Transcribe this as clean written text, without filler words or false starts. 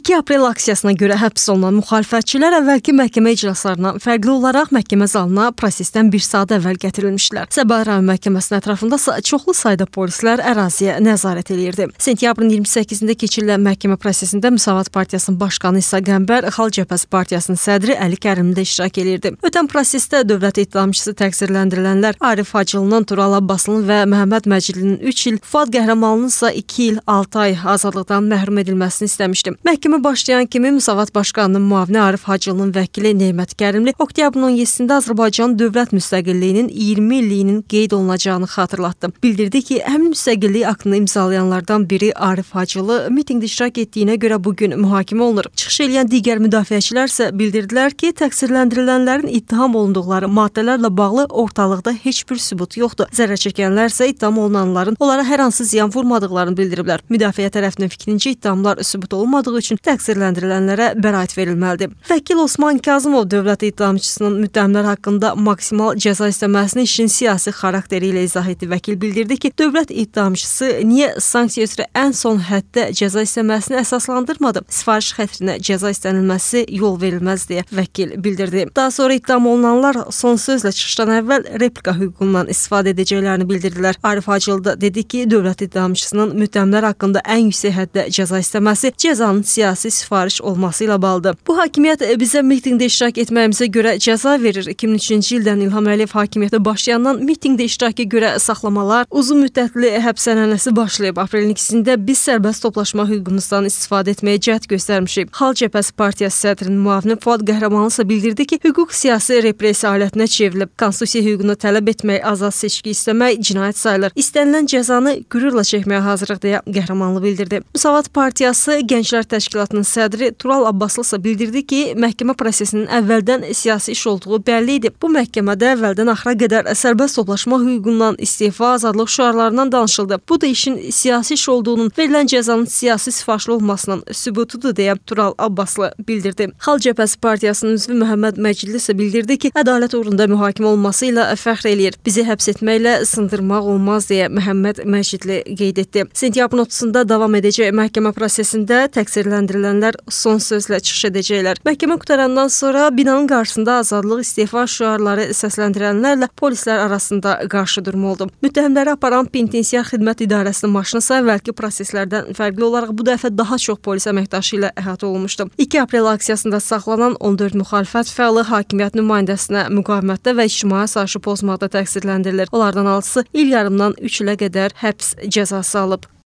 2 aprel aksiyasına görə həbs olunan müxalifətçilər əvvəlki məhkəmə iclaslarından fərqli olaraq məhkəmə zalına prosesdən bir saat əvvəl gətirilmişdilər. Səbail rayon məhkəməsinin ətrafında çoxlu sayda polislər əraziyə nəzarət edirdi. Sentyabrın 28-də keçirilən məhkəmə prosesində Müsavat Partiyasının başqanı İsa Qəmbər, Xalq Cəbhəsi Partiyasının sədri Əli Kərim də iştirak edirdi. Ötən prosesdə dövlət ittihamçısı təqsirləndirilənlər Arif Hacılının, Tural Abbasının və Məhəmməd Məcidlinin 3 il, Fuad Qəhrəmanlının isə 2 il 6 ay azadlıqdan məhrum edilməsini istəmişdi. Məhkəmə başlayan kimi Müsavat Başqanının müavini Arif Hacılının vəkili Neymət Kərimli oktyabrın 17-də Azərbaycan dövlət müstəqilliyinin 20 illiyinin qeyd olunacağını xatırlatdı. Bildirdi ki, həmin müstəqillik aktını imzalayanlardan biri Arif Hacılı mitinqdə iştirak etdiyinə görə bugün mühakimə olunur. Çıxış edən digər müdafiəçilər isə bildirdilər ki, təqsirləndirilənlərin ittiham olunduqları maddələrlə bağlı ortalıqda heç bir sübut yoxdur. Zərər çəkənlər isə ittiham olunanların onlara hər hansı ziyan vurmadıqlarını bildiriblər. Müdafiə tərəfinin fikrincə ittihamlar sübut olmadığı üçün təqsirləndirilənlərə bəraət verilməlidir. Vəkil Osman Kazımov dövlət ittihamçısının müttəhimlər haqqında maksimal cəza istəməsini işin siyasi xarakteri ilə izah etdi. Vəkil bildirdi ki, dövlət ittihamçısı niyə sanksiya üzrə ən son həddə cəza istəməsini əsaslandırmadı? Sifariş xətrinə cəza istənilməsi yol verilməz deyə vəkil bildirdi. Daha sonra ittiham olunanlar son sözlə çıxışdan əvvəl replika hüququndan istifadə edəcəklərini bildirdilər. Arif Hacılı da dedi ki, dövlət ittihamçısının müttəhimlər haqqında ən yüksək həddə cəza istəməsi cəzanın siyasi sifariş olması ilə bağlıdır. Bu hakimiyyət bizə mitinqdə iştirak etməyimizə görə cəza verir. 2003-cü ildən İlham Əliyev hakimiyyətə başlayandan mitinqdə iştiraka görə saxlamalar, uzun müddətli həbs ənənəsi başlayıb. Aprelin 2-də biz sərbəst toplaşma hüququmuzdan istifadə etməyə cəhd göstərmişik. Xalq Cəbhəsi Partiyası sədrinin müavini Fuad Qəhrəmanlı isə bildirdi ki, hüquq siyasi repressiya alətinə çevrilib. Konstitusiya hüququnu tələb etmək, azad seçki istəmək cinayət sayılır. İstənilən cəzanı qürurla çəkməyə hazırıq deyə Qəhrəmanlı bildirdi. Müsavat Partiyası Gənclər Təşkilatının sədri Tural Abbaslı isə bildirdi ki, məhkəmə prosesinin əvvəldən siyasi iş olduğu bəlli idi. Bu məhkəmədə əvvəldən axıra qədər sərbəst toplaşma hüququndan, istefa, azadlıq şüarlarından danışıldı. Bu da işin siyasi iş olduğunun, verilən cəzanın siyasi sifarişli olmasının sübutudur deyə Tural Abbaslı bildirdi. Xalq Cəbhəsi Partiyasının üzvü Məhəmməd Məcidli isə bildirdi ki, ədalət uğrunda mühakimə olması ilə fəxr eləyir. Bizi həbs etməklə sındırmaq olmaz deyə Məhəmməd Məcidli qeyd etdi. Sentyabrın 30-da davam edəcək məhkəmə prosesində təqsirləndirilənlər son sözlə çıxış edəcəklər. Məhkəmə qutarandan sonra binanın qarşısında azadlıq, istefa şüarları səsləndirənlərlə polislər arasında qarşıdurma oldu. Müttəhimləri aparan Penitensiar Xidmət İdarəsinin maşını isə əvvəlki proseslərdən fərqli olaraq bu dəfə daha çox polis əməkdaşı ilə əhatə olunmuşdu. 2 aprel aksiyasında saxlanan 14 müxalifət fəalı hakimiyyət nümayəndəsinə müqavimətdə və ictimai asayişi pozmaqda təqsirləndirilir. Onlardan 6-sı il yarımdan 3 ilə qədər həbs cəzası alıb.